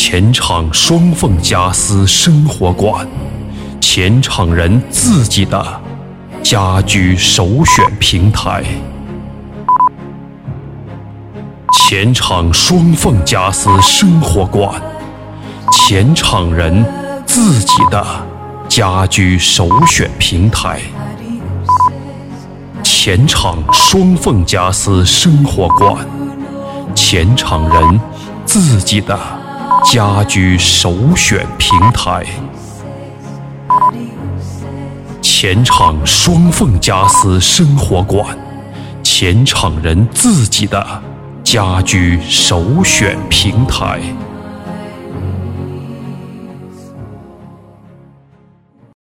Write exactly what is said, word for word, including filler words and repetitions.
前场双凤家私生活馆，前场人自己的家居首选平台。前场双凤家私生活馆，前场人自己的家居首选平台。前场双凤家私生活馆，前场人自己的家居首选平台。前场双凤家私生活馆，前场人自己的家居首选平台。